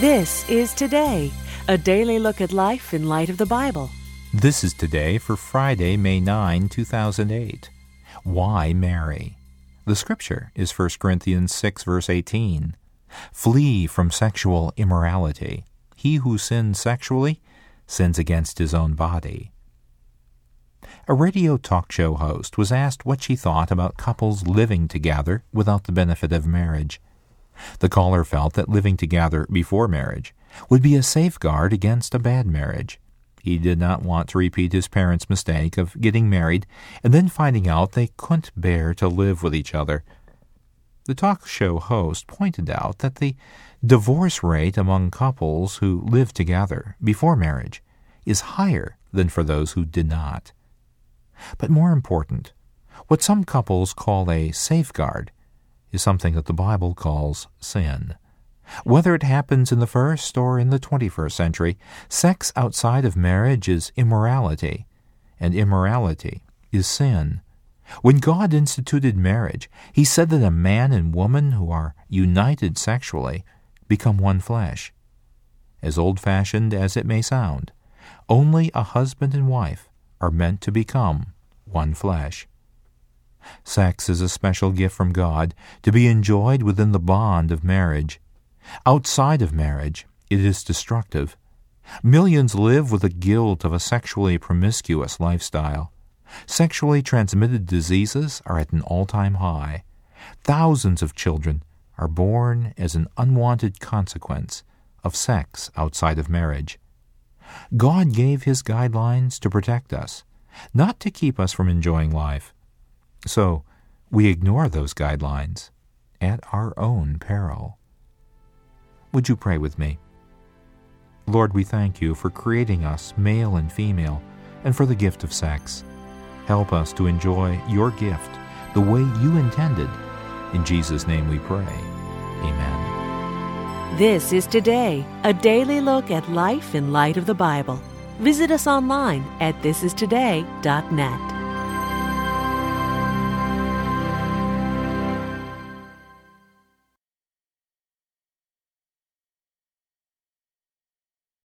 This is Today, a daily look at life in light of the Bible. This is Today for Friday, May 9, 2008. Why marry? The scripture is 1 Corinthians 6, verse 18. Flee from sexual immorality. He who sins sexually sins against his own body. A radio talk show host was asked what she thought about couples living together without the benefit of marriage. The caller felt that living together before marriage would be a safeguard against a bad marriage. He did not want to repeat his parents' mistake of getting married and then finding out they couldn't bear to live with each other. The talk show host pointed out that the divorce rate among couples who live together before marriage is higher than for those who did not. But more important, what some couples call a safeguard is something that the Bible calls sin. Whether it happens in the first or in the 21st century, sex outside of marriage is immorality, and immorality is sin. When God instituted marriage, He said that a man and woman who are united sexually become one flesh. As old-fashioned as it may sound, only a husband and wife are meant to become one flesh. Sex is a special gift from God to be enjoyed within the bond of marriage. Outside of marriage, it is destructive. Millions live with the guilt of a sexually promiscuous lifestyle. Sexually transmitted diseases are at an all-time high. Thousands of children are born as an unwanted consequence of sex outside of marriage. God gave His guidelines to protect us, not to keep us from enjoying life. So, we ignore those guidelines at our own peril. Would you pray with me? Lord, we thank You for creating us male and female, and for the gift of sex. Help us to enjoy Your gift the way You intended. In Jesus' name we pray. Amen. This is Today, a daily look at life in light of the Bible. Visit us online at thisistoday.net.